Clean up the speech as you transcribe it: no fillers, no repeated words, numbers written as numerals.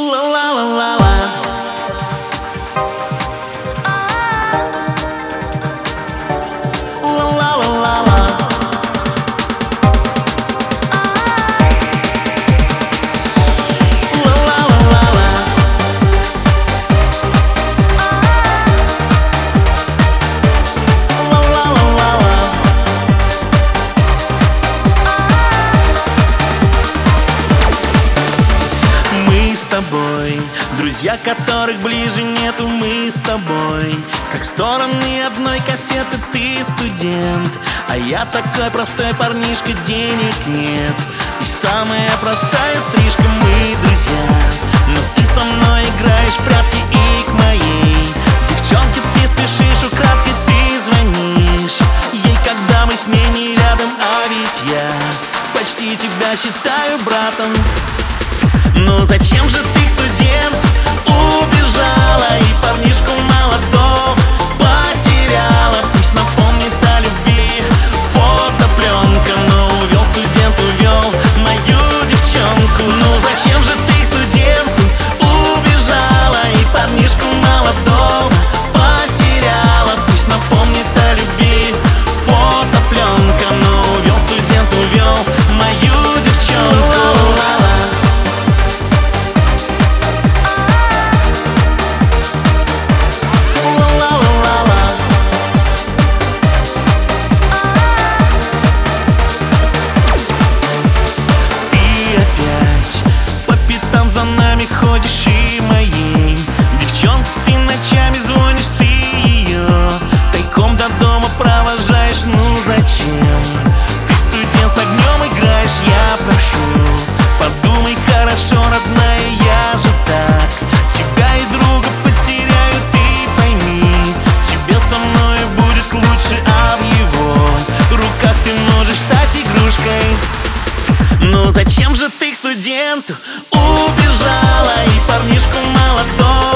Ла-ла-ла-ла-ла. Ла-ла-ла-ла-ла. Ла-ла-ла-ла-ла. Ла-ла-ла-ла-ла. Мы с тобой, друзья, которых ближе нету. Мы с тобой, как стороны одной кассеты. Ты студент, а я такой простой парнишка. Денег нет, и самая простая стрижка. Мы друзья, но ты со мной играешь в прятки. И к моей девчонке ты спешишь украдкой. Ты звонишь ей, когда мы с ней не рядом. А ведь я почти тебя считаю братом. Ну зачем же ты, студент, убежала и парнишку молодого потеряла? Пусть напомнит о любви фотопленка, но увел студент, увел мою девчонку. Ну зачем же ты, студент, убежала и парнишку молодого потеряла? Пусть напомнит о любви фотопленка, но увел студент, увел мою девчонку. Ходишь и моей девчонке ты ночами звонишь. Ты ее тайком до дома провожаешь. Ну зачем? Ты, студент, с огнем играешь. Я прошу, подумай хорошо, родная, я же так тебя и друга потеряю. Ты пойми, тебе со мной будет лучше, а в его руках ты можешь стать игрушкой. Ну зачем же ты к студенту убежала и парнишку молодого